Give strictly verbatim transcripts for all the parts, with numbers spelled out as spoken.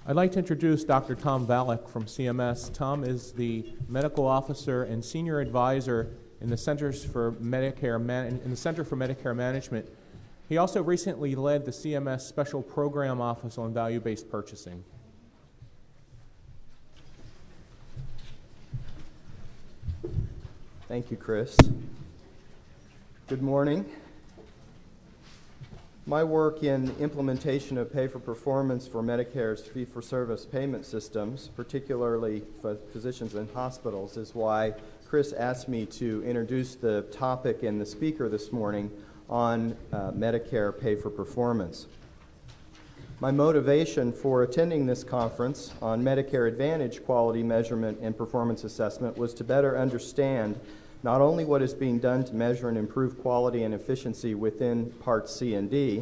I'd like to introduce Doctor Tom Valek from C M S. Tom is the medical officer and senior advisor in the Centers for Medicare Man- in the Center for Medicare Management. He also recently led the C M S Special Program Office on Value-Based Purchasing. Thank you, Chris. Good morning. My work in implementation of pay-for-performance for Medicare's fee-for-service payment systems, particularly for physicians and hospitals, is why Chris asked me to introduce the topic and the speaker this morning on uh, Medicare pay-for-performance. My motivation for attending this conference on Medicare Advantage quality measurement and performance assessment was to better understand not only what is being done to measure and improve quality and efficiency within Parts C and D,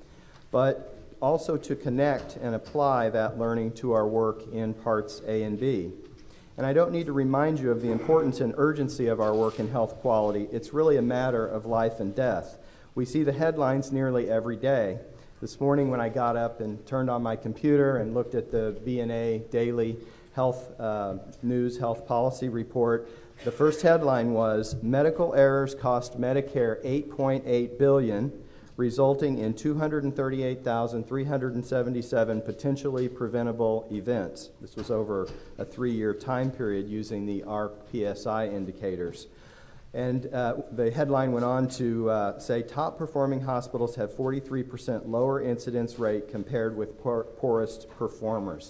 but also to connect and apply that learning to our work in Parts A and B. And I don't need to remind you of the importance and urgency of our work in health quality. It's really a matter of life and death. We see the headlines nearly every day. This morning when I got up and turned on my computer and looked at the B N A Daily Health uh, News Health Policy Report, the first headline was, "Medical errors cost Medicare eight point eight billion dollars, resulting in two hundred thirty-eight thousand three hundred seventy-seven potentially preventable events." This was over a three-year time period using the A R C P S I indicators. And uh, the headline went on to uh, say, top-performing hospitals have forty-three percent lower incidence rate compared with poor, poorest performers.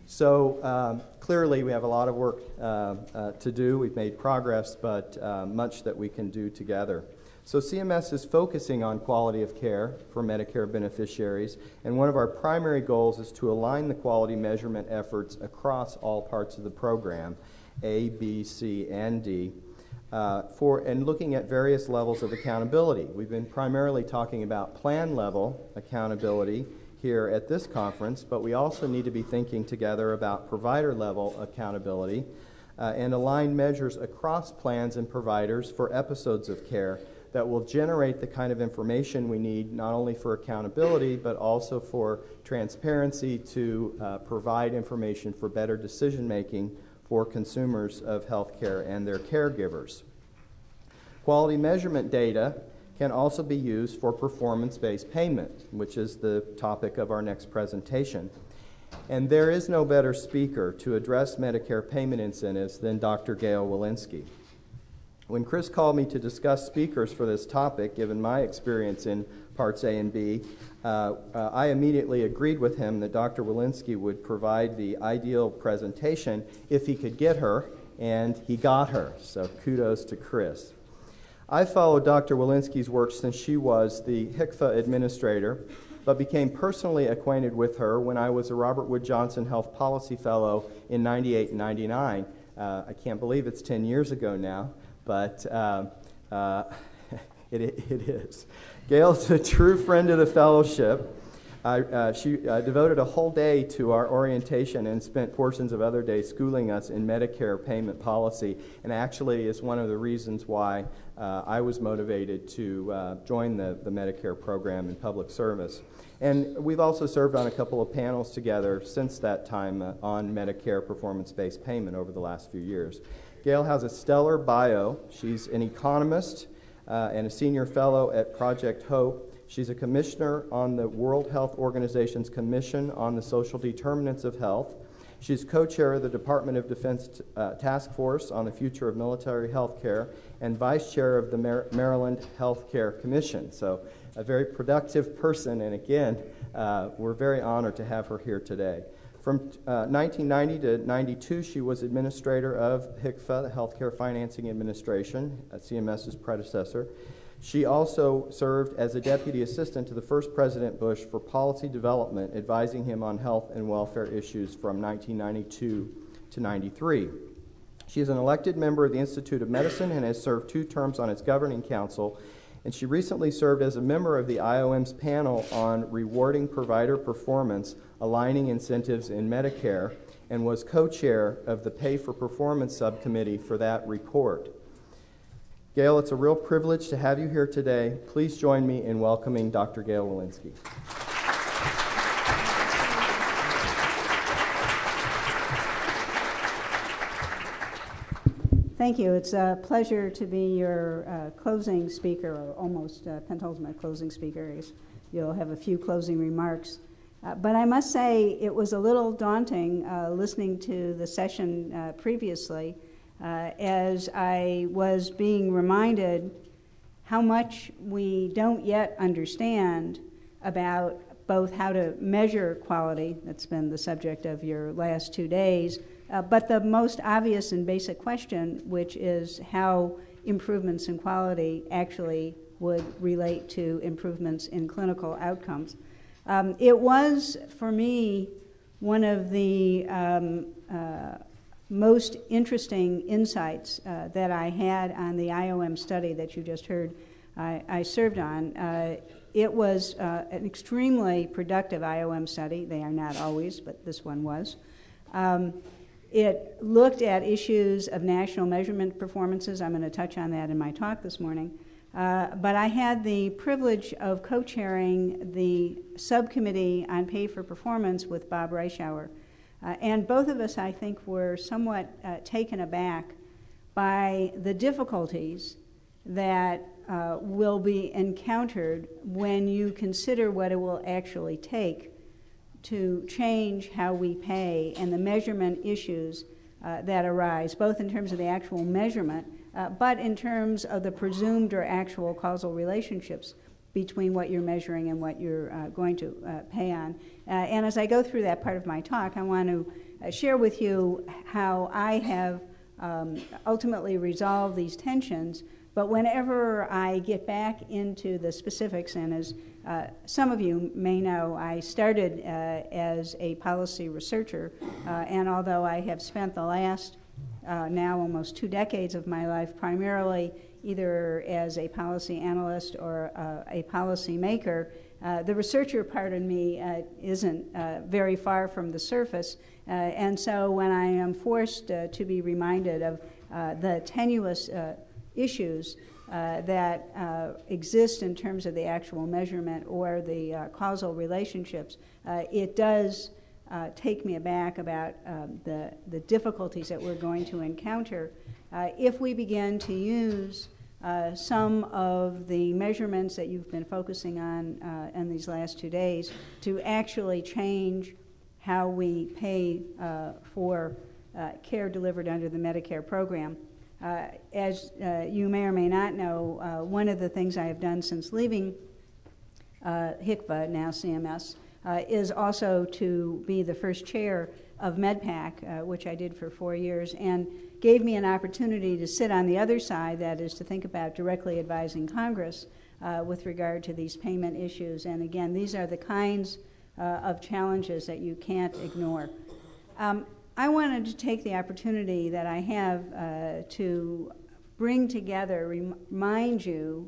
So um, clearly we have a lot of work uh, uh, to do. We've made progress, but uh, much that we can do together. So C M S is focusing on quality of care for Medicare beneficiaries, and one of our primary goals is to align the quality measurement efforts across all parts of the program, A, B, C, and D, uh, for and looking at various levels of accountability. We've been primarily talking about plan-level accountability here at this conference, but we also need to be thinking together about provider-level accountability uh, and align measures across plans and providers for episodes of care that will generate the kind of information we need not only for accountability but also for transparency to uh, provide information for better decision-making for consumers of healthcare and their caregivers. Quality measurement data can also be used for performance-based payment, which is the topic of our next presentation. And there is no better speaker to address Medicare payment incentives than Doctor Gail Wilensky. When Chris called me to discuss speakers for this topic, given my experience in Parts A and B, uh, uh, I immediately agreed with him that Doctor Wilensky would provide the ideal presentation if he could get her, and he got her. So kudos to Chris. I followed Doctor Wilensky's work since she was the H I C F A administrator, but became personally acquainted with her when I was a Robert Wood Johnson Health Policy Fellow in ninety-eight and ninety-nine. Uh, I can't believe it's ten years ago now, but uh, uh, it, it is. Gail's a true friend of the fellowship. I, uh, she uh, devoted a whole day to our orientation and spent portions of other days schooling us in Medicare payment policy, and actually is one of the reasons why uh, I was motivated to uh, join the, the Medicare program in public service. And we've also served on a couple of panels together since that time uh, on Medicare performance-based payment over the last few years. Gail has a stellar bio. She's an economist uh, and a senior fellow at Project Hope. She's a commissioner on the World Health Organization's Commission on the Social Determinants of Health. She's co-chair of the Department of Defense uh, Task Force on the Future of Military Health Care and vice chair of the Mar- Maryland Health Care Commission. So a very productive person, and again, uh, we're very honored to have her here today. From uh, nineteen ninety to ninety-two, she was administrator of H I C F A, the Healthcare Financing Administration, uh, CMS's predecessor. She also served as a deputy assistant to the first President Bush for policy development, advising him on health and welfare issues from nineteen ninety-two to ninety-three. She is an elected member of the Institute of Medicine and has served two terms on its governing council, and she recently served as a member of the I O M's panel on rewarding provider performance, aligning incentives in Medicare, and was co-chair of the Pay for Performance subcommittee for that report. Gail, it's a real privilege to have you here today. Please join me in welcoming Doctor Gail Wilensky. thank you. It's a pleasure to be your uh, closing speaker, or almost uh, penultimate closing speaker. You'll have a few closing remarks. Uh, but I must say it was a little daunting uh, listening to the session uh, previously uh, as I was being reminded how much we don't yet understand about both how to measure quality, that's been the subject of your last two days, uh, but the most obvious and basic question, which is how improvements in quality actually would relate to improvements in clinical outcomes. Um, it was, for me, one of the um, uh, most interesting insights uh, that I had on the I O M study that you just heard I, I served on. Uh, it was uh, an extremely productive I O M study. They are not always, but this one was. Um, it looked at issues of national measurement performances. I'm going to touch on that in my talk this morning. Uh, but I had the privilege of co-chairing the subcommittee on pay for performance with Bob Reischauer. Uh, and both of us, I think, were somewhat uh, taken aback by the difficulties that uh, will be encountered when you consider what it will actually take to change how we pay and the measurement issues uh, that arise, both in terms of the actual measurement, uh, but in terms of the presumed or actual causal relationships between what you're measuring and what you're uh, going to uh, pay on. Uh, and as I go through that part of my talk, I want to uh, share with you how I have um, ultimately resolved these tensions. But whenever I get back into the specifics, and as uh, some of you may know, I started uh, as a policy researcher, uh, and although I have spent the last uh, now almost two decades of my life primarily either as a policy analyst or uh, a policy maker, uh, the researcher part of me uh, isn't uh, very far from the surface. Uh, and so when I am forced uh, to be reminded of uh, the tenuous uh, issues uh, that uh, exist in terms of the actual measurement or the uh, causal relationships, uh, it does uh, take me aback about um, the, the difficulties that we're going to encounter uh, if we begin to use uh, some of the measurements that you've been focusing on uh, in these last two days to actually change how we pay uh, for uh, care delivered under the Medicare program. Uh, as uh, you may or may not know, uh, one of the things I have done since leaving uh, H C V A, now C M S, uh, is also to be the first chair of MedPAC, uh, which I did for four years, and gave me an opportunity to sit on the other side, that is to think about directly advising Congress uh, with regard to these payment issues. And again, these are the kinds uh, of challenges that you can't ignore. Um, I wanted to take the opportunity that I have uh, to bring together, remind you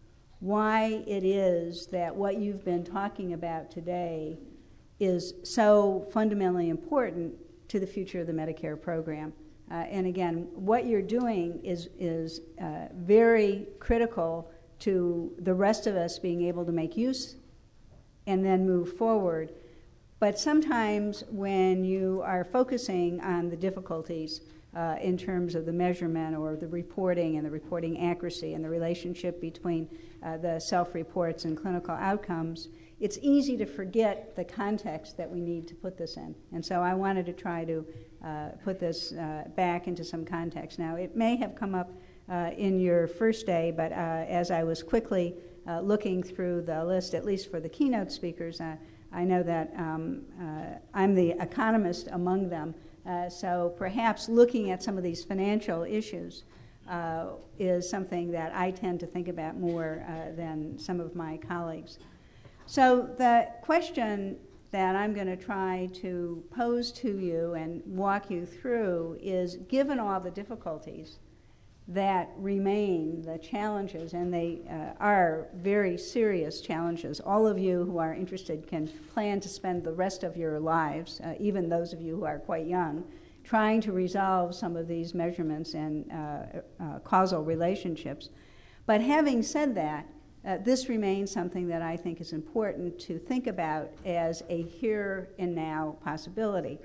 why it is that what you've been talking about today is so fundamentally important to the future of the Medicare program. Uh, and again, what you're doing is, is uh, very critical to the rest of us being able to make use and then move forward. But sometimes when you are focusing on the difficulties uh, in terms of the measurement or the reporting and the reporting accuracy and the relationship between uh, the self-reports and clinical outcomes, it's easy to forget the context that we need to put this in. And so I wanted to try to uh, put this uh, back into some context. Now, it may have come up uh, in your first day, but uh, as I was quickly uh, looking through the list, at least for the keynote speakers, uh, I know that um, uh, I'm the economist among them, uh, so perhaps looking at some of these financial issues uh, is something that I tend to think about more uh, than some of my colleagues. So the question that I'm going to try to pose to you and walk you through is, given all the difficulties that remain, the challenges, and they uh, are very serious challenges. All of you who are interested can plan to spend the rest of your lives, uh, even those of you who are quite young, trying to resolve some of these measurements and uh, uh, causal relationships. But having said that, uh, this remains something that I think is important to think about as a here and now possibility.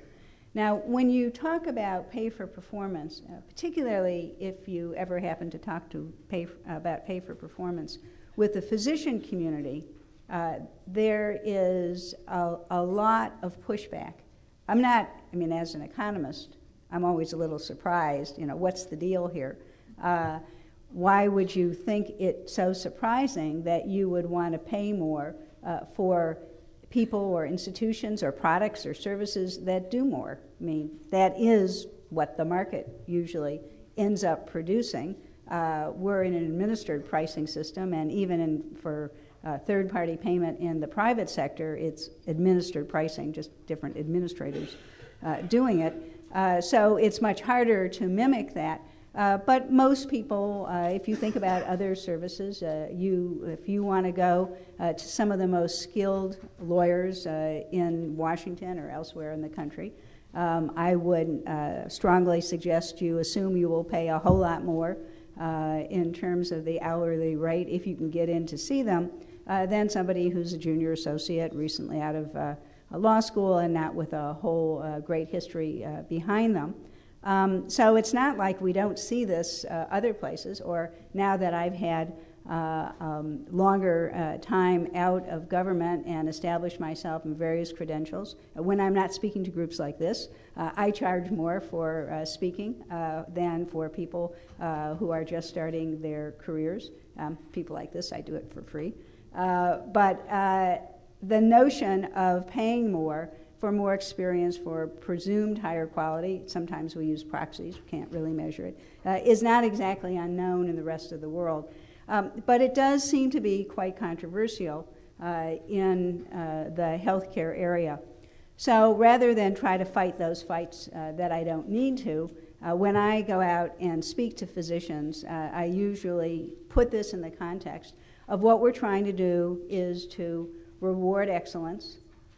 Now, when you talk about pay for performance, uh, particularly if you ever happen to talk to pay f- about pay for performance with the physician community, uh, there is a, a lot of pushback. I'm not, I mean, as an economist, I'm always a little surprised, you know, what's the deal here? Uh, why would you think it so surprising that you would want to pay more uh, for people or institutions or products or services that do more? I mean, that is what the market usually ends up producing. Uh, we're in an administered pricing system, and even in, for uh, third-party payment in the private sector, it's administered pricing, just different administrators uh, doing it. Uh, so it's much harder to mimic that. Uh, but most people, uh, if you think about other services, uh, you, if you want to go uh, to some of the most skilled lawyers uh, in Washington or elsewhere in the country, um, I would uh, strongly suggest you assume you will pay a whole lot more uh, in terms of the hourly rate if you can get in to see them uh, than somebody who's a junior associate recently out of uh, a law school and not with a whole uh, great history uh, behind them. Um, so it's not like we don't see this uh, other places, or now that I've had uh, um, longer uh, time out of government and established myself in various credentials, when I'm not speaking to groups like this, uh, I charge more for uh, speaking uh, than for people uh, who are just starting their careers. Um, people like this, I do it for free. Uh, but uh, the notion of paying more for more experience, for presumed higher quality, sometimes we use proxies, we can't really measure it, uh, is not exactly unknown in the rest of the world. Um, but it does seem to be quite controversial uh, in uh, the healthcare area. So rather than try to fight those fights uh, that I don't need to, uh, when I go out and speak to physicians, uh, I usually put this in the context of what we're trying to do is to reward excellence,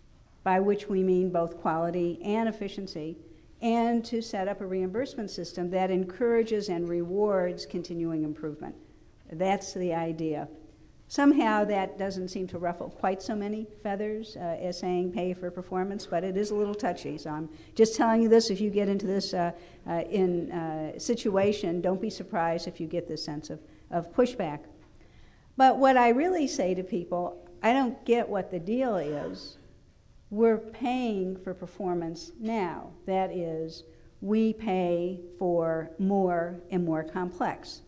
by which we mean both quality and efficiency, and to set up a reimbursement system that encourages and rewards continuing improvement. That's the idea. Somehow that doesn't seem to ruffle quite so many feathers uh, as saying pay for performance, but it is a little touchy. So I'm just telling you this. If you get into this uh, uh, in uh, situation, don't be surprised if you get this sense of, of pushback. But what I really say to people, I don't get what the deal is. We're paying for performance now. That is, we pay for more and more complex.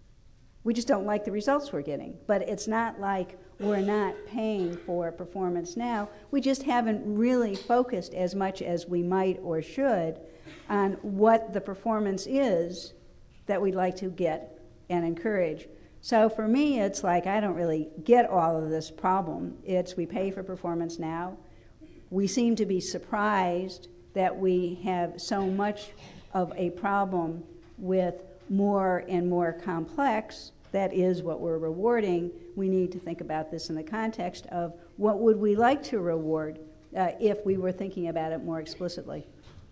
We just don't like the results we're getting. But it's not like we're not paying for performance now. We just haven't really focused as much as we might or should on what the performance is that we'd like to get and encourage. So for me, it's like I don't really get all of this problem. It's we pay for performance now. We seem to be surprised that we have so much of a problem with more and more complex. That is what we're rewarding. We need to think about this in the context of what would we like to reward uh, if we were thinking about it more explicitly.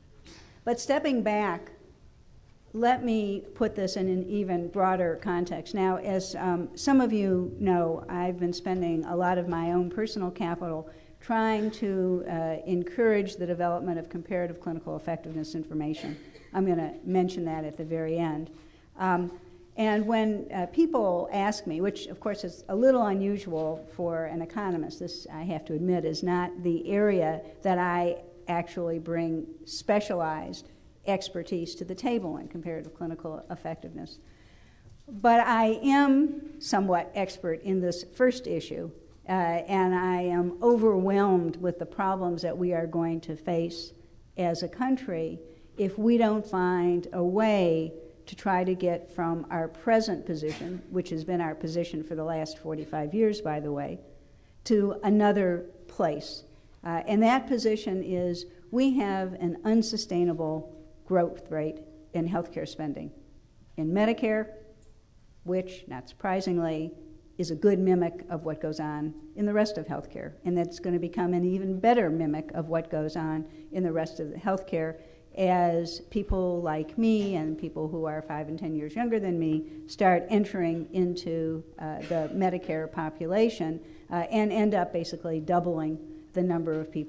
But stepping back, let me put this in an even broader context. Now, as um, some of you know, I've been spending a lot of my own personal capital trying to uh, encourage the development of comparative clinical effectiveness information. I'm going to mention that at the very end. Um, and when uh, people ask me, which of course is a little unusual for an economist, this I have to admit is not the area that I actually bring specialized expertise to the table in comparative clinical effectiveness. But I am somewhat expert in this first issue. Uh, and I am overwhelmed with the problems that we are going to face as a country if we don't find a way to try to get from our present position, which has been our position for the last forty-five years, by the way, to another place. Uh, and that position is we have an unsustainable growth rate in healthcare spending. In Medicare, which, not surprisingly, is a good mimic of what goes on in the rest of healthcare, and that's going to become an even better mimic of what goes on in the rest of the healthcare as people like me and people who are five and ten years younger than me start entering into uh, the Medicare population uh, and end up basically doubling the number of people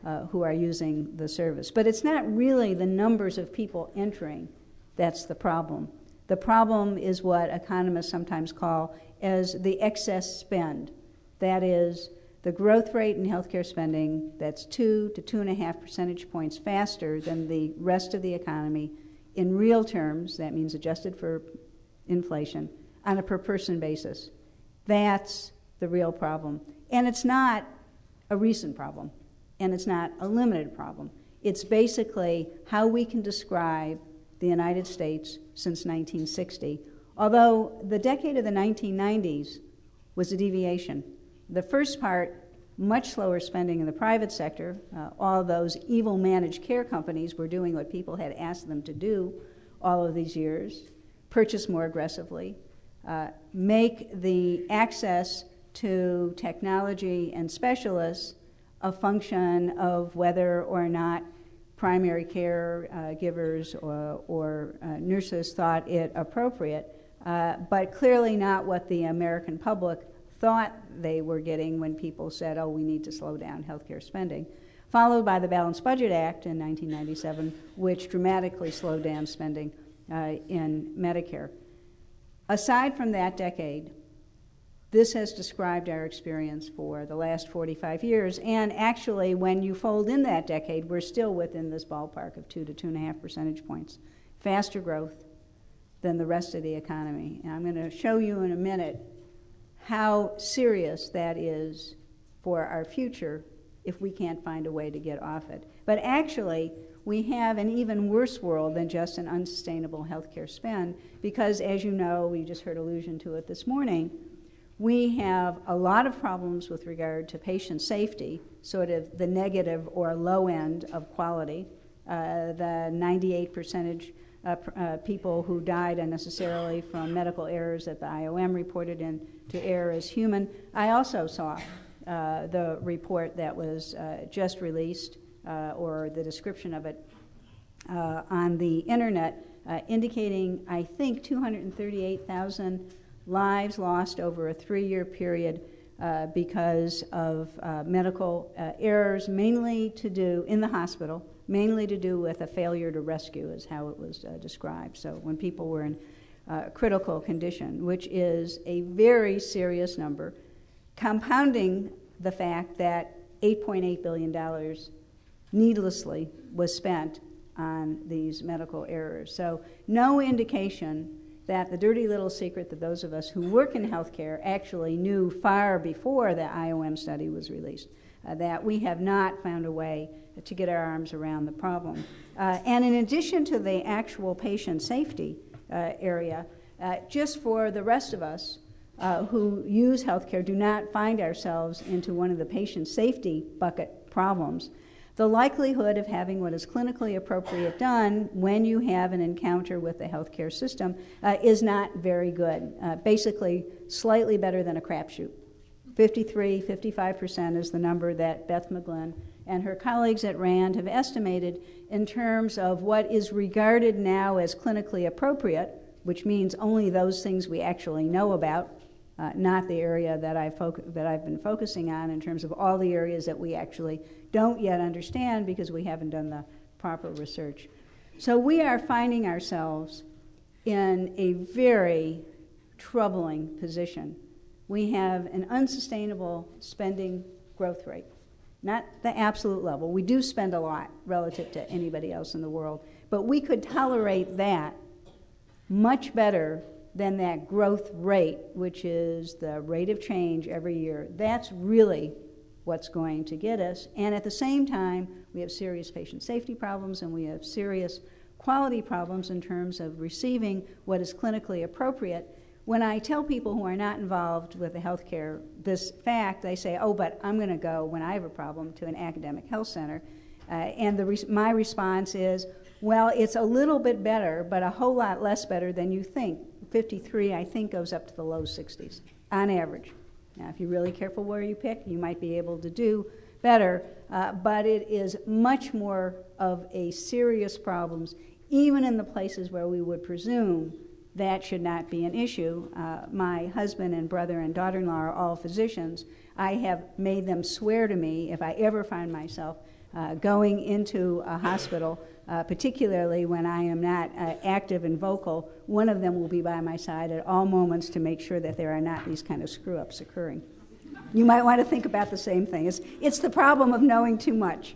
uh, who are using the service. But it's not really the numbers of people entering that's the problem. The problem is what economists sometimes call as the excess spend. That is, the growth rate in healthcare spending that's two to two and a half percentage points faster than the rest of the economy in real terms, that means adjusted for inflation, on a per person basis. That's the real problem. And it's not a recent problem, and it's not a limited problem. It's basically how we can describe the United States since nineteen sixty, although the decade of the nineteen nineties was a deviation. The first part, much slower spending in the private sector. Uh, all those evil managed care companies were doing what people had asked them to do all of these years, purchase more aggressively, uh, make the access to technology and specialists a function of whether or not primary care uh, givers or, or uh, nurses thought it appropriate, uh, but clearly not what the American public thought they were getting when people said, oh, we need to slow down healthcare spending, followed by the Balanced Budget Act in nineteen ninety-seven, which dramatically slowed down spending uh, in Medicare. Aside from that decade, this has described our experience for the last forty-five years, and actually, when you fold in that decade, we're still within this ballpark of two to two and a half percentage points, faster growth than the rest of the economy. And I'm going to show you in a minute how serious that is for our future if we can't find a way to get off it. But actually, we have an even worse world than just an unsustainable healthcare spend, because as you know, we just heard allusion to it this morning, we have a lot of problems with regard to patient safety, sort of the negative or low end of quality. Uh, the ninety-eight percentage uh, uh, people who died unnecessarily from medical errors that the I O M reported in to err as human. I also saw uh, the report that was uh, just released, uh, or the description of it uh, on the internet, uh, indicating, I think, two hundred thirty-eight thousand lives lost over a three-year period uh, because of uh, medical uh, errors, mainly to do in the hospital, mainly to do with a failure to rescue, is how it was uh, described. So when people were in uh, critical condition, which is a very serious number, compounding the fact that eight point eight billion dollars needlessly was spent on these medical errors. So no indication that the dirty little secret that those of us who work in healthcare actually knew far before the I O M study was released, uh, that we have not found a way to get our arms around the problem. Uh, and in addition to the actual patient safety uh, area, uh, just for the rest of us uh, who use healthcare, do not find ourselves into one of the patient safety bucket problems, the likelihood of having what is clinically appropriate done when you have an encounter with the healthcare system uh, is not very good. Uh, basically, slightly better than a crapshoot. fifty-three, fifty-five percent is the number that Beth McGlynn and her colleagues at RAND have estimated in terms of what is regarded now as clinically appropriate, which means only those things we actually know about, uh, not the area that, I foc- that I've been focusing on in terms of all the areas that we actually don't yet understand because we haven't done the proper research. So we are finding ourselves in a very troubling position. We have an unsustainable spending growth rate, not the absolute level. We do spend a lot relative to anybody else in the world, but we could tolerate that much better than that growth rate, which is the rate of change every year. That's really what's going to get us. And at the same time, we have serious patient safety problems and we have serious quality problems in terms of receiving what is clinically appropriate. When I tell people who are not involved with the healthcare this fact, they say, oh, but I'm going to go, when I have a problem, to an academic health center. Uh, and the re- my response is, well, it's a little bit better, but a whole lot less better than you think. fifty-three, I think, goes up to the low sixties on average. Now, if you're really careful where you pick, you might be able to do better, uh, but it is much more of a serious problem, even in the places where we would presume that should not be an issue. Uh, my husband and brother and daughter-in-law are all physicians. I have made them swear to me if I ever find myself uh, going into a hospital, uh, particularly when I am not uh, active and vocal, one of them will be by my side at all moments to make sure that there are not these kind of screw-ups occurring. You might want to think about the same thing. It's, it's the problem of knowing too much.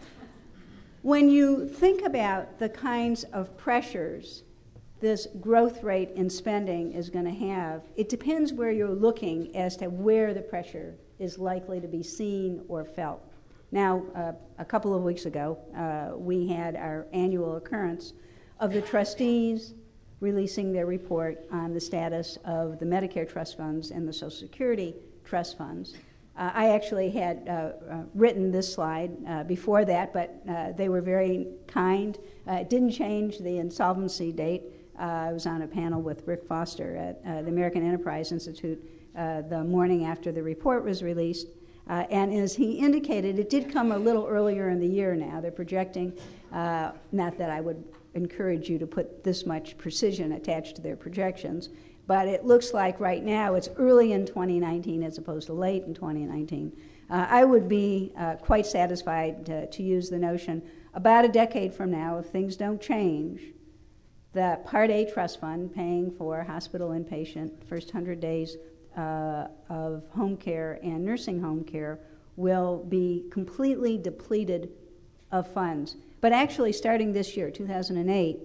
When you think about the kinds of pressures this growth rate in spending is going to have, it depends where you're looking as to where the pressure is likely to be seen or felt. Now, uh, a couple of weeks ago, uh, we had our annual occurrence of the trustees releasing their report on the status of the Medicare trust funds and the Social Security trust funds. Uh, I actually had uh, uh, written this slide uh, before that, but uh, they were very kind. Uh, it didn't change the insolvency date. Uh, I was on a panel with Rick Foster at uh, the American Enterprise Institute uh, the morning after the report was released. Uh, and as he indicated, it did come a little earlier in the year now. They're projecting, uh, not that I would encourage you to put this much precision attached to their projections, but it looks like right now it's early in twenty nineteen as opposed to late in twenty nineteen. Uh, I would be uh, quite satisfied to, to use the notion about a decade from now, if things don't change, the Part A trust fund paying for hospital inpatient first one hundred days uh, of home care and nursing home care will be completely depleted of funds. But actually starting this year, two thousand eight,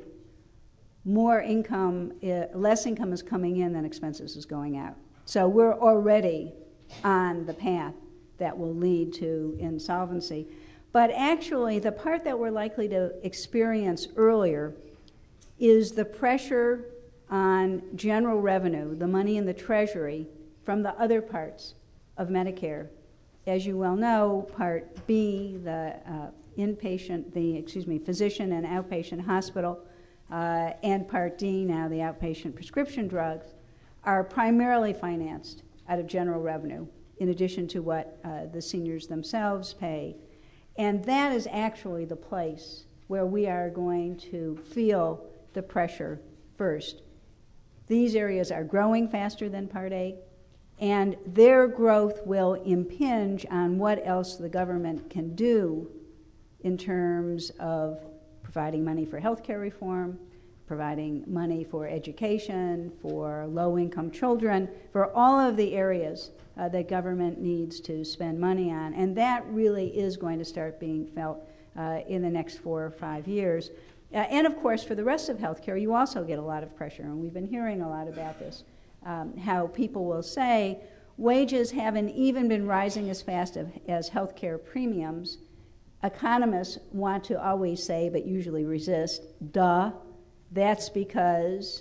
more income, uh, less income is coming in than expenses is going out. So we're already on the path that will lead to insolvency. But actually, the part that we're likely to experience earlier is the pressure on general revenue, the money in the Treasury, from the other parts of Medicare. As you well know, Part B, the uh, inpatient, the, excuse me, physician and outpatient hospital, uh, and Part D, now the outpatient prescription drugs, are primarily financed out of general revenue, in addition to what uh, the seniors themselves pay. And that is actually the place where we are going to feel the pressure first. These areas are growing faster than Part A, and their growth will impinge on what else the government can do in terms of providing money for health care reform, providing money for education, for low-income children, for all of the areas uh, that government needs to spend money on. And that really is going to start being felt uh, in the next four or five years. Uh, and of course, for the rest of healthcare, you also get a lot of pressure, and we've been hearing a lot about this, um, how people will say wages haven't even been rising as fast of, as healthcare premiums. Economists want to always say, but usually resist, duh, that's because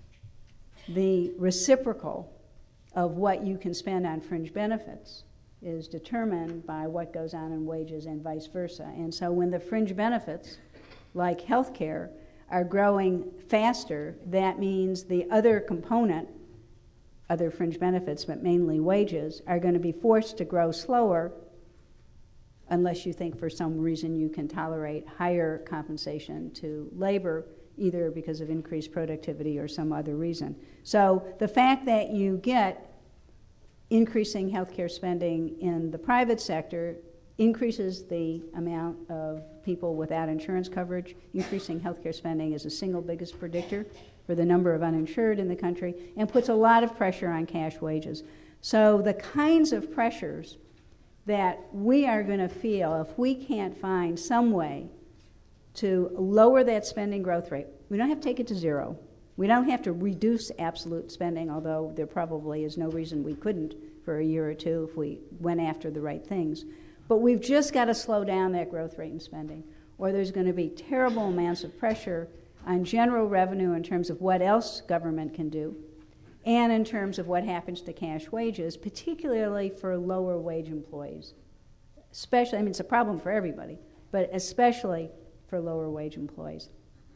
the reciprocal of what you can spend on fringe benefits is determined by what goes on in wages and vice versa. And so when the fringe benefits, like health care, are growing faster, that means the other component, other fringe benefits, but mainly wages, are going to be forced to grow slower unless you think for some reason you can tolerate higher compensation to labor, either because of increased productivity or some other reason. So the fact that you get increasing healthcare spending in the private sector increases the amount of people without insurance coverage. Increasing healthcare spending is the single biggest predictor for the number of uninsured in the country, and puts a lot of pressure on cash wages. So the kinds of pressures that we are going to feel if we can't find some way to lower that spending growth rate. We don't have to take it to zero. We don't have to reduce absolute spending, although there probably is no reason we couldn't for a year or two if we went after the right things. But we've just got to slow down that growth rate in spending, or there's going to be terrible amounts of pressure on general revenue in terms of what else government can do, and in terms of what happens to cash wages, particularly for lower wage employees. Especially, I mean, it's a problem for everybody, but especially for lower wage employees.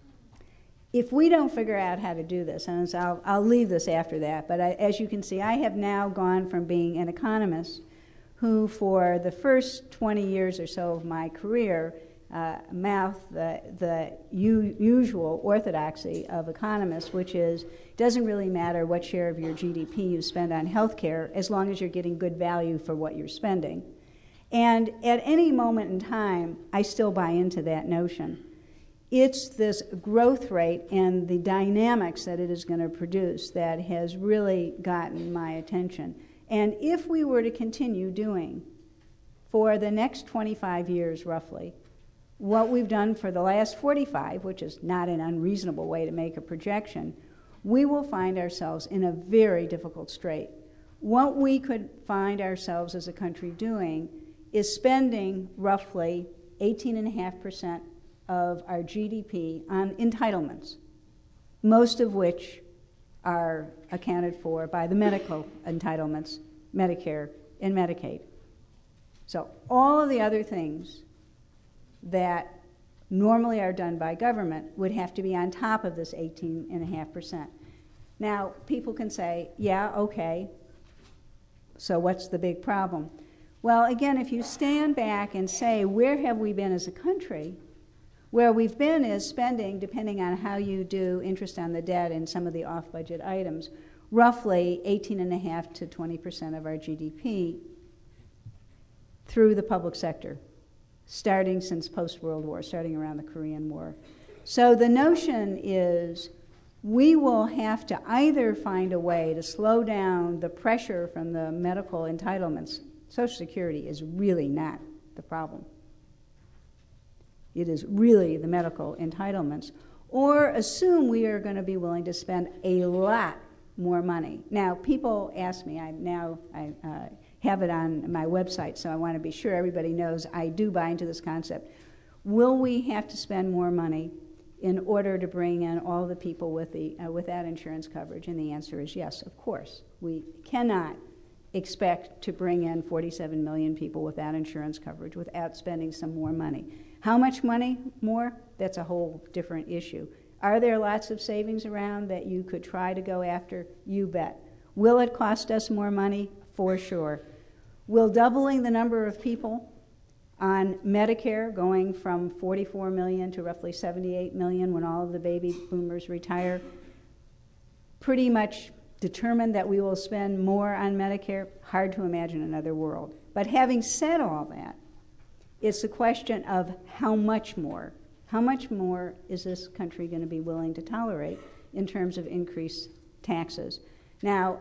If we don't figure out how to do this, and so I'll, I'll leave this after that, but I, as you can see, I have now gone from being an economist who for the first twenty years or so of my career uh, mouth the, the u- usual orthodoxy of economists, which is, it doesn't really matter what share of your G D P you spend on health care as long as you're getting good value for what you're spending. And at any moment in time, I still buy into that notion. It's this growth rate and the dynamics that it is going to produce that has really gotten my attention. And if we were to continue doing for the next twenty-five years roughly what we've done for the last forty-five, which is not an unreasonable way to make a projection, we will find ourselves in a very difficult strait. What we could find ourselves as a country doing is spending roughly eighteen point five percent of our G D P on entitlements, most of which are accounted for by the medical entitlements, Medicare and Medicaid. So all of the other things that normally are done by government would have to be on top of this eighteen point five percent. Now, people can say, yeah, okay, so what's the big problem? Well, again, if you stand back and say, where have we been as a country? Where we've been is spending, depending on how you do interest on the debt and some of the off-budget items, roughly eighteen point five to twenty percent of our G D P through the public sector, starting since post-World War, starting around the Korean War. So the notion is we will have to either find a way to slow down the pressure from the medical entitlements. Social Security is really not the problem. It is really the medical entitlements, or assume we are going to be willing to spend a lot more money. Now, people ask me, I now I uh, have it on my website, so I want to be sure everybody knows I do buy into this concept. Will we have to spend more money in order to bring in all the people with the uh, without insurance coverage? And the answer is yes, of course. We cannot expect to bring in forty-seven million people without insurance coverage without spending some more money. How much money more? That's a whole different issue. Are there lots of savings around that you could try to go after? You bet. Will it cost us more money? For sure. Will doubling the number of people on Medicare, going from forty-four million to roughly seventy-eight million when all of the baby boomers retire, pretty much determine that we will spend more on Medicare? Hard to imagine another world. But having said all that, it's a question of how much more. How much more is this country going to be willing to tolerate in terms of increased taxes? Now,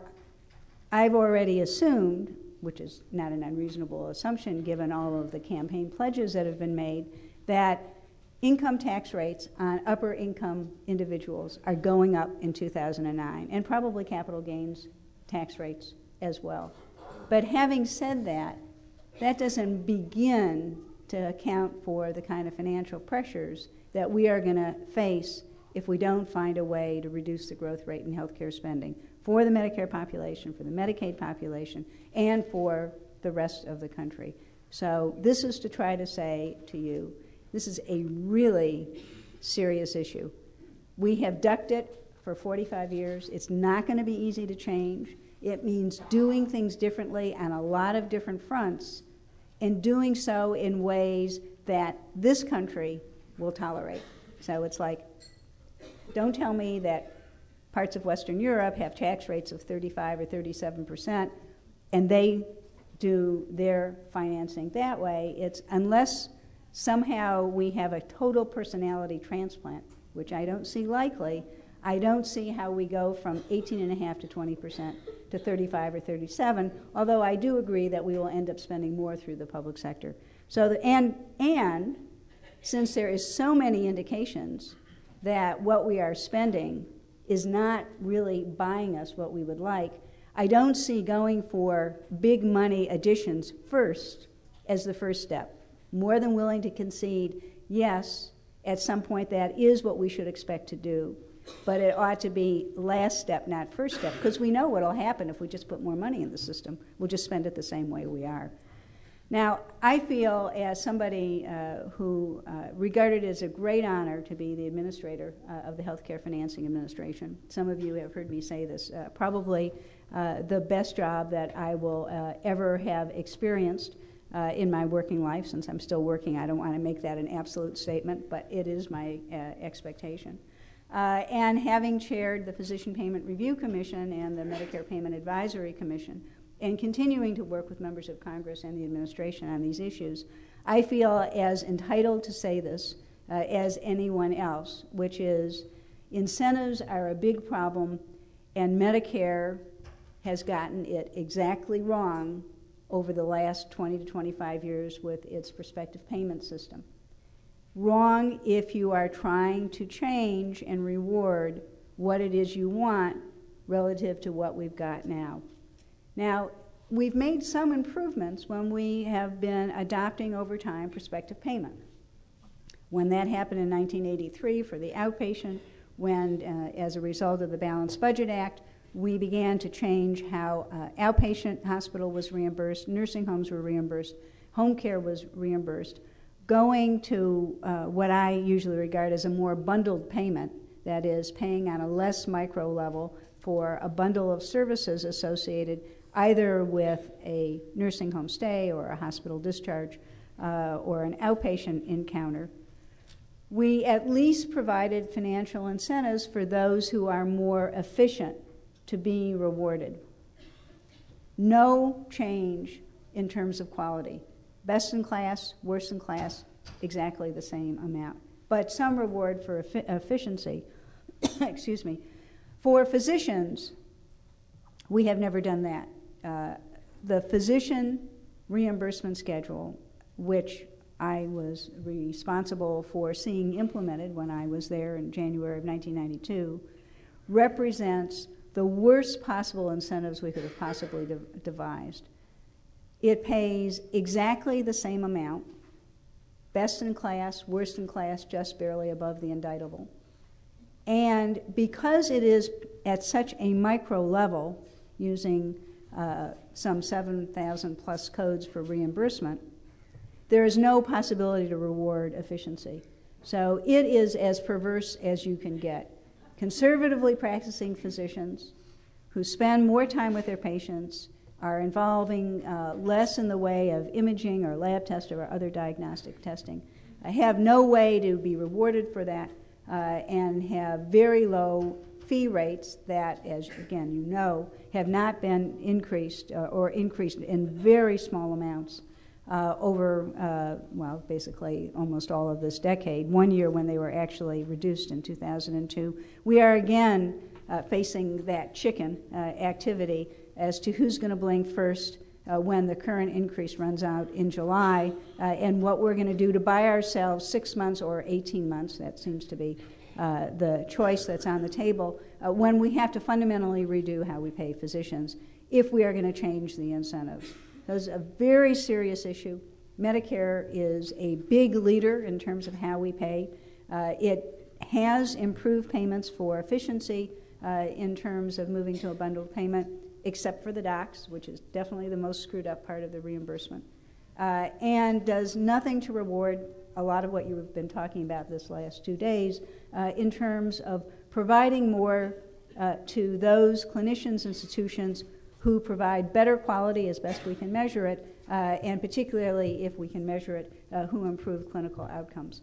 I've already assumed, which is not an unreasonable assumption given all of the campaign pledges that have been made, that income tax rates on upper income individuals are going up in two thousand nine, and probably capital gains tax rates as well. But having said that, that doesn't begin to account for the kind of financial pressures that we are going to face if we don't find a way to reduce the growth rate in healthcare spending for the Medicare population, for the Medicaid population, and for the rest of the country. So this is to try to say to you, this is a really serious issue. We have ducked it for forty-five years. It's not going to be easy to change. It means doing things differently on a lot of different fronts, and doing so in ways that this country will tolerate. So it's like, don't tell me that parts of Western Europe have tax rates of thirty-five or thirty-seven percent, and they do their financing that way. It's unless somehow we have a total personality transplant, which I don't see likely, I don't see how we go from eighteen point five to twenty percent to thirty-five or thirty-seven, although I do agree that we will end up spending more through the public sector. So, the, and, and since there is so many indications that what we are spending is not really buying us what we would like, I don't see going for big money additions first as the first step. More than willing to concede, yes, at some point that is what we should expect to do, but it ought to be last step, not first step, because we know what will happen if we just put more money in the system. We'll just spend it the same way we are. Now, I feel as somebody uh, who uh, regarded it as a great honor to be the administrator uh, of the Healthcare Financing Administration. Some of you have heard me say this, uh, probably uh, the best job that I will uh, ever have experienced. uh, in my working life. Since I'm still working, I don't want to make that an absolute statement, but it is my uh, expectation. Uh, and having chaired the Physician Payment Review Commission and the Medicare Payment Advisory Commission, and continuing to work with members of Congress and the administration on these issues, I feel as entitled to say this uh, as anyone else, which is incentives are a big problem, and Medicare has gotten it exactly wrong over the last twenty to twenty-five years with its prospective payment system. Wrong if you are trying to change and reward what it is you want relative to what we've got now. Now, we've made some improvements when we have been adopting over time prospective payment. When that happened in nineteen eighty-three for the outpatient, when, uh, as a result of the Balanced Budget Act, we began to change how uh, outpatient hospital was reimbursed, nursing homes were reimbursed, home care was reimbursed, going to uh, what I usually regard as a more bundled payment, that is, paying on a less micro level for a bundle of services associated either with a nursing home stay or a hospital discharge uh, or an outpatient encounter. We at least provided financial incentives for those who are more efficient to be rewarded. No change in terms of quality. Best in class, worst in class, exactly the same amount. But some reward for efi- efficiency. Excuse me. For physicians, we have never done that. Uh, the physician reimbursement schedule, which I was responsible for seeing implemented when I was there in January of nineteen ninety-two, represents the worst possible incentives we could have possibly de- devised. It pays exactly the same amount, best in class, worst in class, just barely above the indictable. And because it is at such a micro level, using uh, some seven thousand plus codes for reimbursement, there is no possibility to reward efficiency. So it is as perverse as you can get. Conservatively practicing physicians who spend more time with their patients, are involving uh, less in the way of imaging or lab tests or other diagnostic testing, uh, have no way to be rewarded for that, uh, and have very low fee rates that, as again you know, have not been increased uh, or increased in very small amounts uh, over, uh, well, basically almost all of this decade. One year when they were actually reduced in two thousand two. We are again uh, facing that chicken uh, activity as to who's going to blink first uh, when the current increase runs out in July, uh, and what we're going to do to buy ourselves six months or eighteen months. That seems to be uh, the choice that's on the table uh, when we have to fundamentally redo how we pay physicians if we are going to change the incentives. That's a very serious issue. Medicare is a big leader in terms of how we pay. Uh, it has improved payments for efficiency uh, in terms of moving to a bundled payment, except for the docs, which is definitely the most screwed up part of the reimbursement, uh, and does nothing to reward a lot of what you've been talking about this last two days uh, in terms of providing more uh, to those clinicians, institutions who provide better quality as best we can measure it, uh, and particularly if we can measure it, uh, who improve clinical outcomes.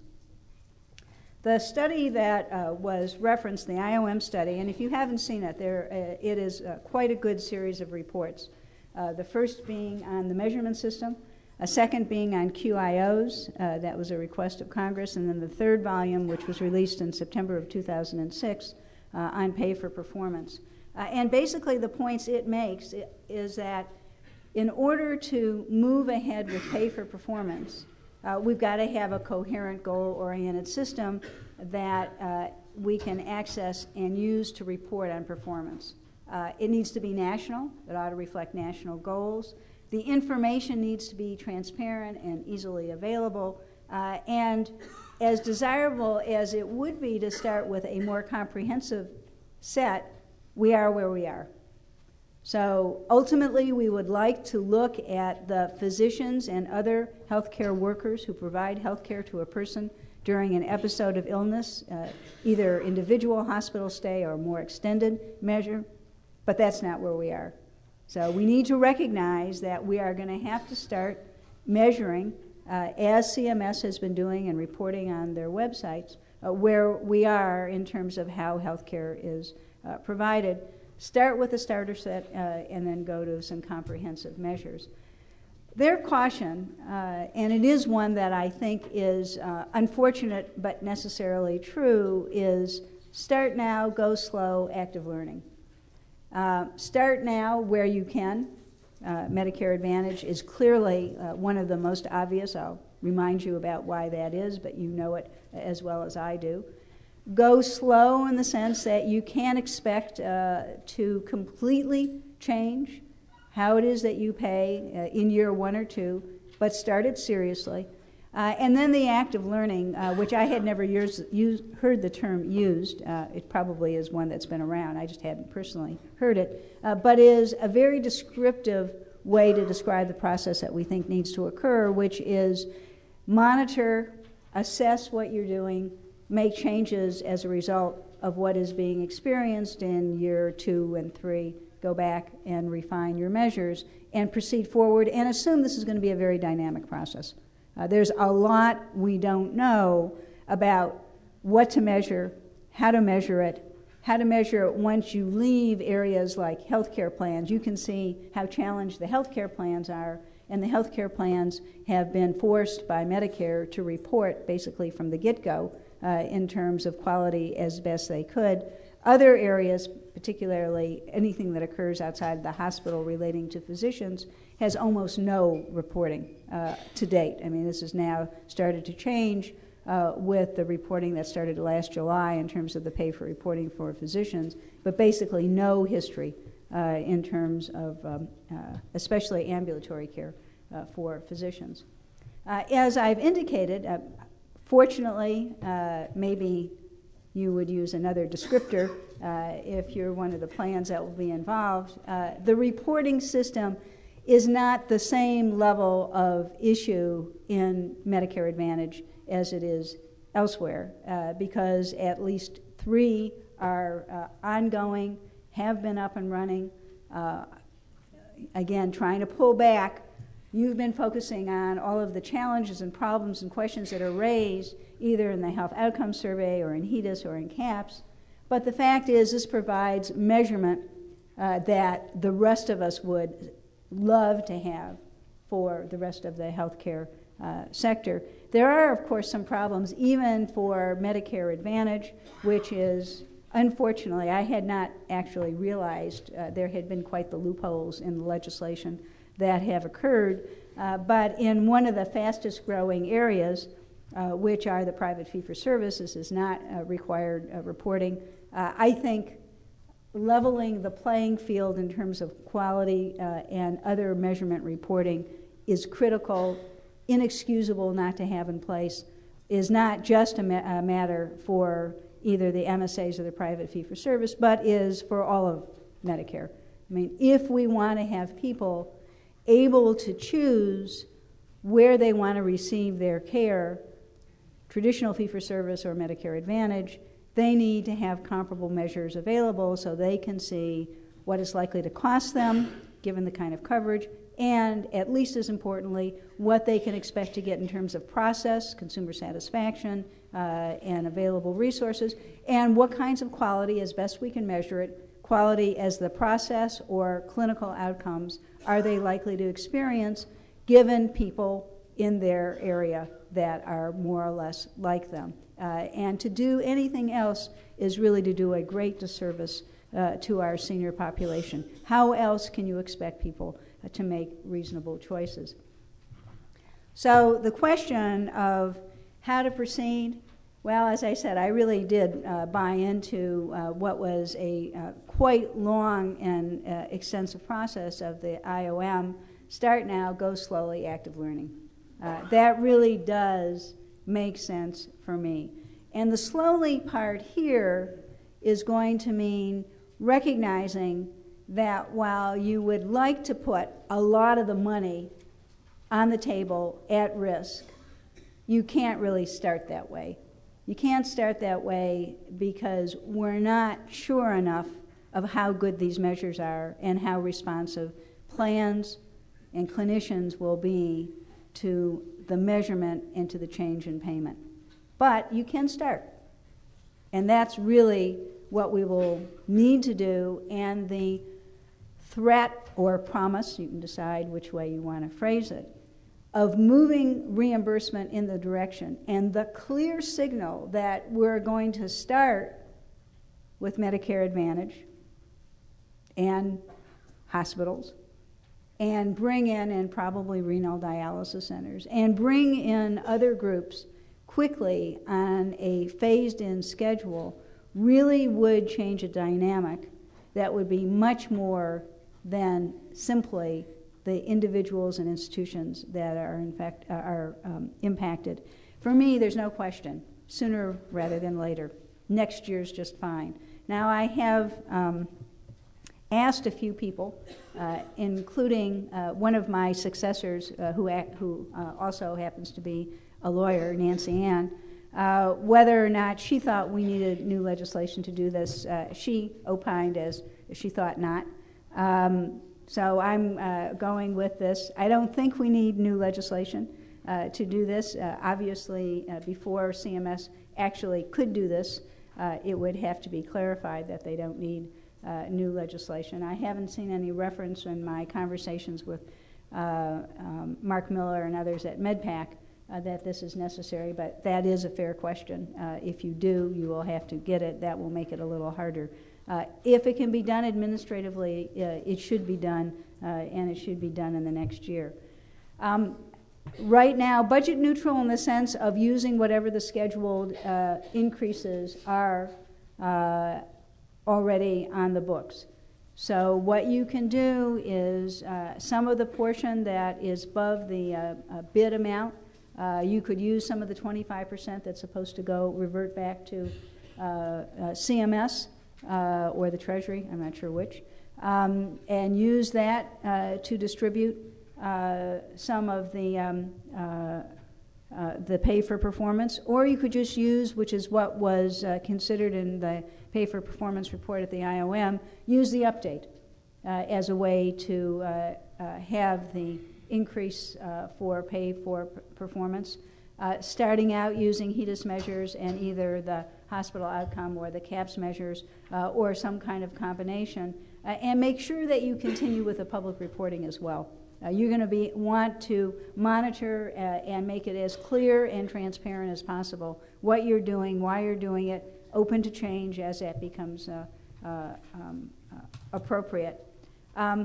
The study that uh, was referenced, the I O M study, and if you haven't seen it, there uh, it is uh, quite a good series of reports. Uh, the first being on the measurement system, a second being on Q I Os, uh, that was a request of Congress, and then the third volume, which was released in September of two thousand six, uh, on pay for performance. Uh, and basically the points it makes is that in order to move ahead with pay for performance, Uh, we've got to have a coherent, goal-oriented system that uh, we can access and use to report on performance. Uh, it needs to be national. It ought to reflect national goals. The information needs to be transparent and easily available. Uh, and as desirable as it would be to start with a more comprehensive set, we are where we are. So ultimately, we would like to look at the physicians and other healthcare workers who provide healthcare to a person during an episode of illness, uh, either individual hospital stay or more extended measure, but that's not where we are. So we need to recognize that we are going to have to start measuring, uh, as C M S has been doing and reporting on their websites, uh, where we are in terms of how healthcare is uh, provided. Start with a starter set uh, and then go to some comprehensive measures. Their caution, uh, and it is one that I think is uh, unfortunate but necessarily true, is start now, go slow, active learning. Uh, start now where you can. Uh, Medicare Advantage is clearly uh, one of the most obvious. I'll remind you about why that is, but you know it as well as I do. Go slow in the sense that you can't expect uh, to completely change how it is that you pay uh, in year one or two, but start it seriously. Uh, and then the active learning, uh, which I had never used, used, heard the term used. Uh, it probably is one that's been around. I just hadn't personally heard it. Uh, but is a very descriptive way to describe the process that we think needs to occur, which is monitor, assess what you're doing, make changes as a result of what is being experienced in year two and three, go back and refine your measures, and proceed forward, and assume this is going to be a very dynamic process. Uh, there's a lot we don't know about what to measure, how to measure it, how to measure it once you leave areas like healthcare plans. You can see how challenged the healthcare plans are, and the healthcare plans have been forced by Medicare to report basically from the get-go uh, in terms of quality as best they could. Other areas, particularly anything that occurs outside the hospital relating to physicians, has almost no reporting uh, to date. I mean, this has now started to change uh, with the reporting that started last July in terms of the pay for reporting for physicians, but basically no history uh, in terms of um, uh, especially ambulatory care uh, for physicians. Uh, as I've indicated, uh, fortunately, uh, maybe you would use another descriptor uh, if you're one of the plans that will be involved. Uh, the reporting system is not the same level of issue in Medicare Advantage as it is elsewhere, uh, because at least three are uh, ongoing, have been up and running. Uh, again, trying to pull back. You've been focusing on all of the challenges and problems and questions that are raised either in the Health Outcomes Survey or in HEDIS or in CAHPS. But the fact is this provides measurement uh, that the rest of us would love to have for the rest of the healthcare uh, sector. There are, of course, some problems even for Medicare Advantage, which is, unfortunately, I had not actually realized uh, there had been quite the loopholes in the legislation that have occurred, uh, but in one of the fastest growing areas, uh, which are the private fee-for-service, this is not uh, required uh, reporting. Uh, I think leveling the playing field in terms of quality uh, and other measurement reporting is critical, inexcusable not to have in place, is not just a, ma- a matter for either the M S As or the private fee-for-service, but is for all of Medicare. I mean, if we want to have people able to choose where they want to receive their care, traditional fee-for-service or Medicare Advantage, they need to have comparable measures available so they can see what it's likely to cost them, given the kind of coverage, and at least as importantly, what they can expect to get in terms of process, consumer satisfaction, uh, and available resources, and what kinds of quality, as best we can measure it, quality as the process or clinical outcomes are they likely to experience given people in their area that are more or less like them. Uh, and to do anything else is really to do a great disservice uh, to our senior population. How else can you expect people uh, to make reasonable choices? So the question of how to proceed, well, as I said, I really did uh, buy into uh, what was a uh, quite long and uh, extensive process of the I O M, start now, go slowly, active learning. Uh, that really does make sense for me. And the slowly part here is going to mean recognizing that while you would like to put a lot of the money on the table at risk, you can't really start that way. You can't start that way because we're not sure enough of how good these measures are and how responsive plans and clinicians will be to the measurement and to the change in payment. But you can start. And that's really what we will need to do, and the threat or promise, you can decide which way you want to phrase it, of moving reimbursement in the direction and the clear signal that we're going to start with Medicare Advantage and hospitals and bring in, and probably renal dialysis centers, and bring in other groups quickly on a phased-in schedule really would change a dynamic that would be much more than simply the individuals and institutions that are in fact uh, are um, impacted. For me, there's no question, sooner rather than later. Next year's just fine. Now, I have um, asked a few people, uh, including uh, one of my successors, uh, who, act, who uh, also happens to be a lawyer, Nancy Ann, uh, whether or not she thought we needed new legislation to do this. Uh, she opined as she thought not. Um, so I'm uh, going with this. I don't think we need new legislation uh, to do this. Uh, obviously, uh, before C M S actually could do this, uh, it would have to be clarified that they don't need uh, new legislation. I haven't seen any reference in my conversations with uh, um, Mark Miller and others at MedPAC Uh, that this is necessary, but that is a fair question. Uh, if you do, you will have to get it. That will make it a little harder. Uh, if it can be done administratively, uh, it should be done, uh, and it should be done in the next year. Um, right now, budget neutral in the sense of using whatever the scheduled uh, increases are uh, already on the books. So what you can do is uh, some of the portion that is above the uh, uh, bid amount, Uh, you could use some of the twenty-five percent that's supposed to go revert back to uh, uh, C M S uh, or the Treasury, I'm not sure which, um, and use that uh, to distribute uh, some of the um, uh, uh, the pay for performance, or you could just use, which is what was uh, considered in the pay for performance report at the I O M, use the update uh, as a way to uh, uh, have the increase uh, for pay for p- performance, uh, starting out using HEDIS measures and either the hospital outcome or the CAHPS measures uh, or some kind of combination, uh, and make sure that you continue with the public reporting as well. Uh, you're going to be want to monitor uh, and make it as clear and transparent as possible what you're doing, why you're doing it, open to change as that becomes uh, uh, um, uh, appropriate. Um,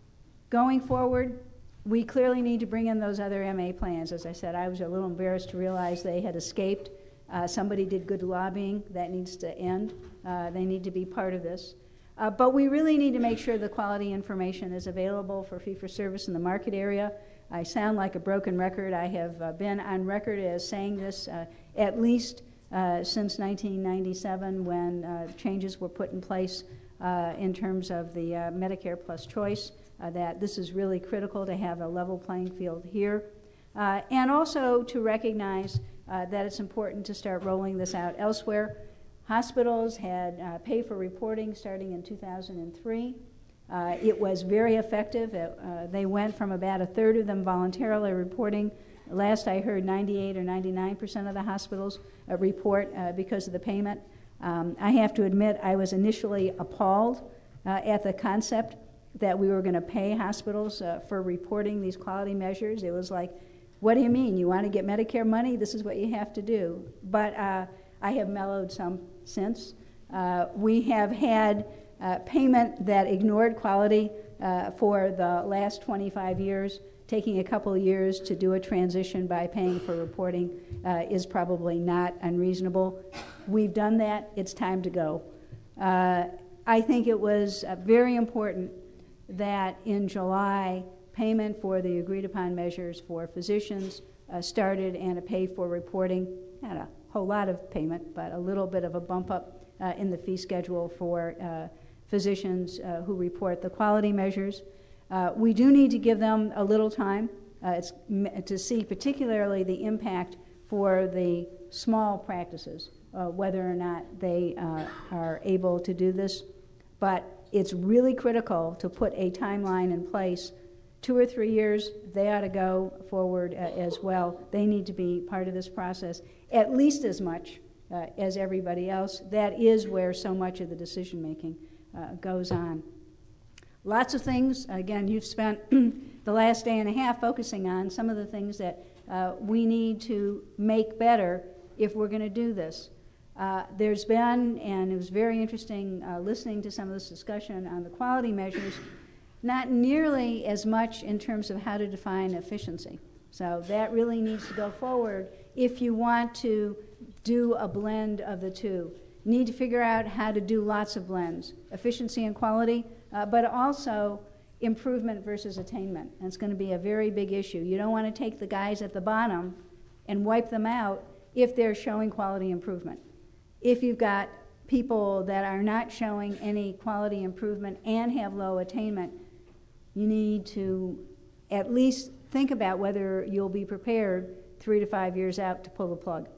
going forward, we clearly need to bring in those other M A plans. As I said, I was a little embarrassed to realize they had escaped. Uh, somebody did good lobbying. That needs to end. Uh, they need to be part of this. Uh, but we really need to make sure the quality information is available for fee-for-service in the market area. I sound like a broken record. I have uh, been on record as saying this uh, at least uh, since nineteen ninety-seven, when uh, changes were put in place uh, in terms of the uh, Medicare Plus Choice. Uh, that this is really critical to have a level playing field here, uh, and also to recognize uh, that it's important to start rolling this out elsewhere. Hospitals had uh, pay for reporting starting in two thousand three. Uh, it was very effective. It, uh, they went from about a third of them voluntarily reporting. Last I heard, ninety-eight or ninety-nine percent of the hospitals uh, report uh, because of the payment. Um, I have to admit, I was initially appalled uh, at the concept that we were going to pay hospitals uh, for reporting these quality measures. It was like, what do you mean? You want to get Medicare money? This is what you have to do. But uh, I have mellowed some since. Uh, we have had uh, payment that ignored quality uh, for the last twenty-five years. Taking a couple of years to do a transition by paying for reporting uh, is probably not unreasonable. We've done that. It's time to go. Uh, I think it was uh, very important that in July, payment for the agreed-upon measures for physicians uh, started, and a pay-for reporting, not a whole lot of payment, but a little bit of a bump up uh, in the fee schedule for uh, physicians uh, who report the quality measures. Uh, we do need to give them a little time uh, it's m- to see particularly the impact for the small practices, uh, whether or not they uh, are able to do this. But it's really critical to put a timeline in place two or three years, they ought to go forward uh, as well. They need to be part of this process at least as much uh, as everybody else. That is where so much of the decision making uh, goes on. Lots of things. Again, you've spent the last day and a half focusing on some of the things that uh, we need to make better if we're going to do this. Uh, there's been, and it was very interesting uh, listening to some of this discussion on the quality measures, not nearly as much in terms of how to define efficiency. So that really needs to go forward if you want to do a blend of the two. Need to figure out how to do lots of blends, efficiency and quality, uh, but also improvement versus attainment. And it's going to be a very big issue. You don't want to take the guys at the bottom and wipe them out if they're showing quality improvement. If you've got people that are not showing any quality improvement and have low attainment, you need to at least think about whether you'll be prepared three to five years out to pull the plug.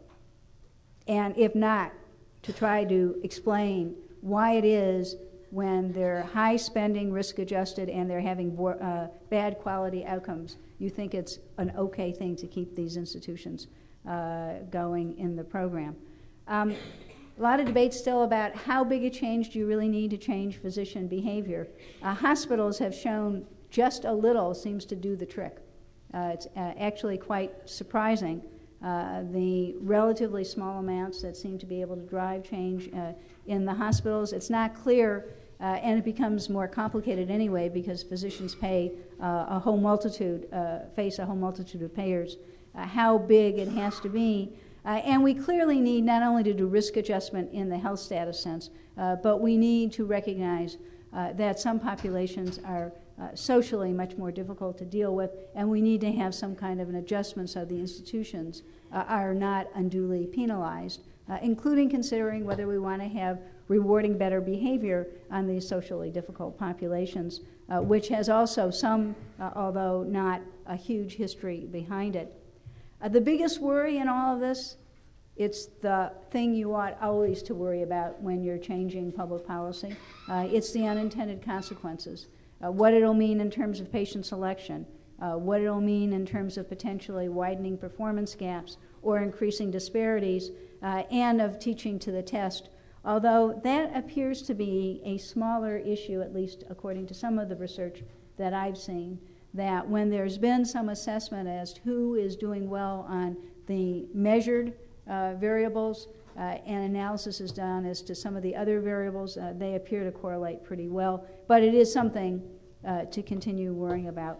And if not, to try to explain why it is when they're high spending, risk adjusted, and they're having uh, bad quality outcomes, you think it's an okay thing to keep these institutions uh, going in the program. Um, a lot of debate still about how big a change do you really need to change physician behavior. Uh, hospitals have shown just a little seems to do the trick. Uh, it's uh, actually quite surprising. Uh, the relatively small amounts that seem to be able to drive change uh, in the hospitals. It's not clear, uh, and it becomes more complicated anyway because physicians pay uh, a whole multitude, uh, face a whole multitude of payers, uh, how big it has to be. Uh, and we clearly need not only to do risk adjustment in the health status sense, uh, but we need to recognize uh, that some populations are Uh, socially much more difficult to deal with, and we need to have some kind of an adjustment so the institutions uh, are not unduly penalized, uh, including considering whether we want to have rewarding better behavior on these socially difficult populations, uh, which has also some, uh, although not a huge history behind it. Uh, the biggest worry in all of this, it's the thing you ought always to worry about when you're changing public policy. Uh, it's the unintended consequences. Uh, what it'll mean in terms of patient selection, uh, what it'll mean in terms of potentially widening performance gaps or increasing disparities, uh, and of teaching to the test, although that appears to be a smaller issue, at least according to some of the research that I've seen, that when there's been some assessment as to who is doing well on the measured uh, variables, Uh, and analysis is done as to some of the other variables, uh, they appear to correlate pretty well. But it is something uh, to continue worrying about.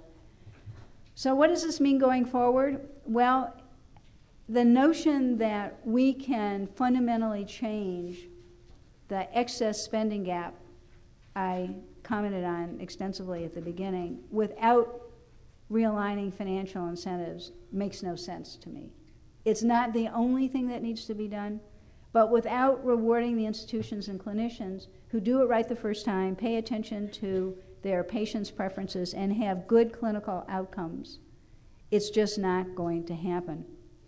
So what does this mean going forward? Well, the notion that we can fundamentally change the excess spending gap I commented on extensively at the beginning without realigning financial incentives makes no sense to me. It's not the only thing that needs to be done. But without rewarding the institutions and clinicians who do it right the first time, pay attention to their patients' preferences, and have good clinical outcomes, it's just not going to happen.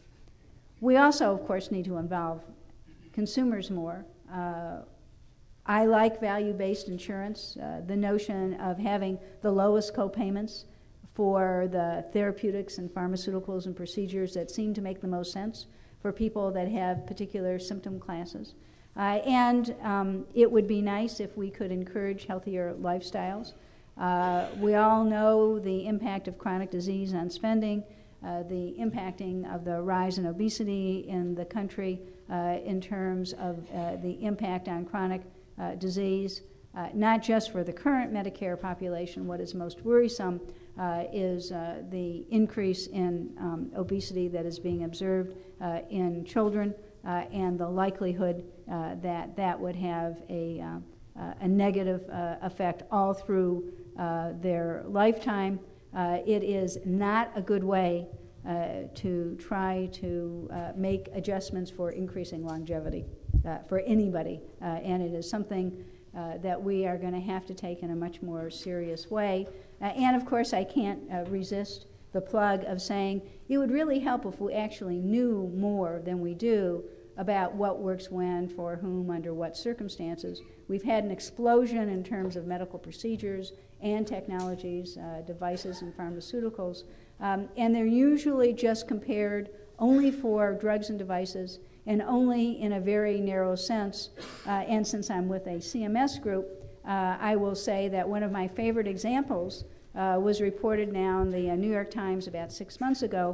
We also, of course, need to involve consumers more. Uh, I like value-based insurance, uh, the notion of having the lowest co-payments for the therapeutics and pharmaceuticals and procedures that seem to make the most sense for people that have particular symptom classes. Uh, and um, it would be nice if we could encourage healthier lifestyles. Uh, we all know the impact of chronic disease on spending, uh, the impacting of the rise in obesity in the country uh, in terms of uh, the impact on chronic uh, disease, uh, not just for the current Medicare population. What is most worrisome uh, is uh, the increase in um, obesity that is being observed uh, in children, uh, and the likelihood uh, that that would have a, uh, uh, a negative uh, effect all through uh, their lifetime. Uh, it is not a good way uh, to try to uh, make adjustments for increasing longevity uh, for anybody, uh, and it is something uh, that we are going to have to take in a much more serious way. Uh, and of course, I can't uh, resist the plug of saying it would really help if we actually knew more than we do about what works when, for whom, under what circumstances. We've had an explosion in terms of medical procedures and technologies, uh, devices and pharmaceuticals. Um, and they're usually just compared only for drugs and devices and only in a very narrow sense. Uh, and since I'm with a C M S group, uh, I will say that one of my favorite examples uh, was reported now in the uh, New York Times about six months ago.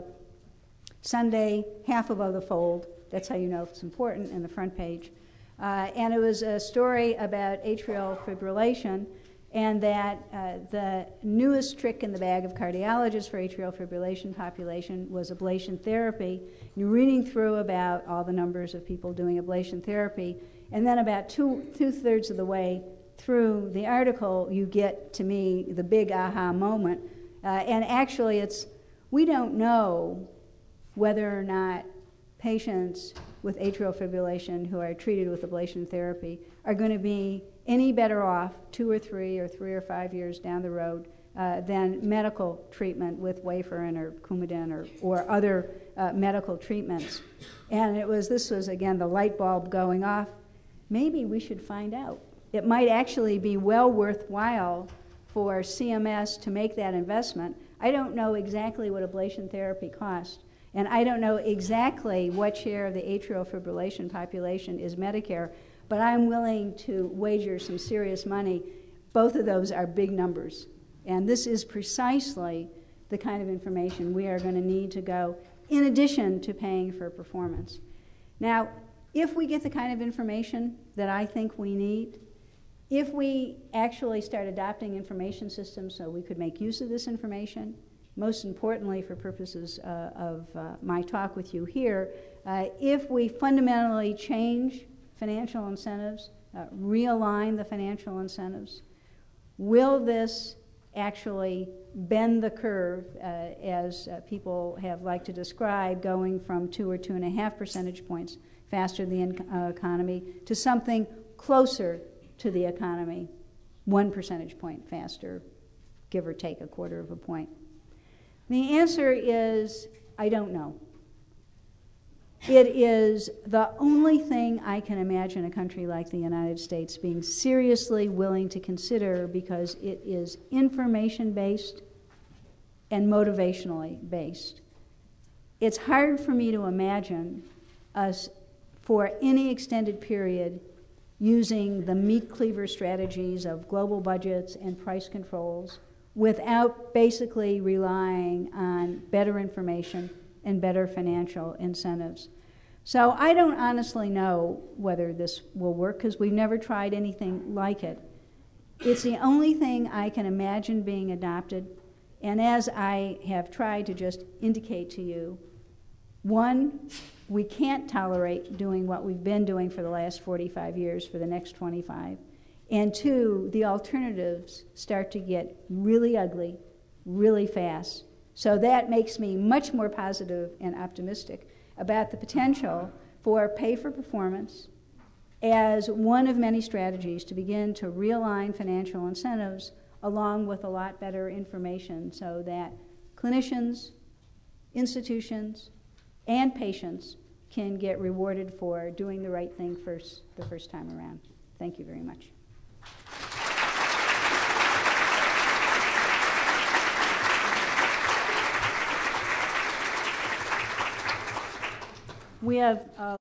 Sunday, half above the fold. That's how you know if it's important in the front page. Uh, and it was a story about atrial fibrillation, and that uh, the newest trick in the bag of cardiologists for atrial fibrillation population was ablation therapy. You're reading through about all the numbers of people doing ablation therapy, and then about two, two-thirds of the way through the article, you get, to me, the big aha moment. Uh, and actually, it's, we don't know whether or not patients with atrial fibrillation who are treated with ablation therapy are going to be any better off two or three or three or five years down the road uh, than medical treatment with warfarin or Coumadin or, or other uh, medical treatments. And it was, this was, again, the light bulb going off. Maybe we should find out. It might actually be well worthwhile for C M S to make that investment. I don't know exactly what ablation therapy costs, and I don't know exactly what share of the atrial fibrillation population is Medicare, but I'm willing to wager some serious money. Both of those are big numbers. And this is precisely the kind of information we are going to need to go in addition to paying for performance. Now, if we get the kind of information that I think we need, if we actually start adopting information systems so we could make use of this information, most importantly for purposes uh, of uh, my talk with you here, uh, if we fundamentally change financial incentives, uh, realign the financial incentives, will this actually bend the curve, uh, as uh, people have liked to describe, going from two or two and a half percentage points faster than the uh, economy to something closer to the economy, one percentage point faster, give or take a quarter of a point? The answer is, I don't know. It is the only thing I can imagine a country like the United States being seriously willing to consider, because it is information-based and motivationally based. It's hard for me to imagine us, for any extended period, using the meat cleaver strategies of global budgets and price controls without basically relying on better information and better financial incentives. So I don't honestly know whether this will work, because we've never tried anything like it. It's the only thing I can imagine being adopted, and as I have tried to just indicate to you, one, we can't tolerate doing what we've been doing for the last forty-five years for the next twenty-five. And two, the alternatives start to get really ugly, really fast. So that makes me much more positive and optimistic about the potential for pay for performance as one of many strategies to begin to realign financial incentives along with a lot better information, so that clinicians, institutions, and patients can get rewarded for doing the right thing first, the first time around. Thank you very much. We have uh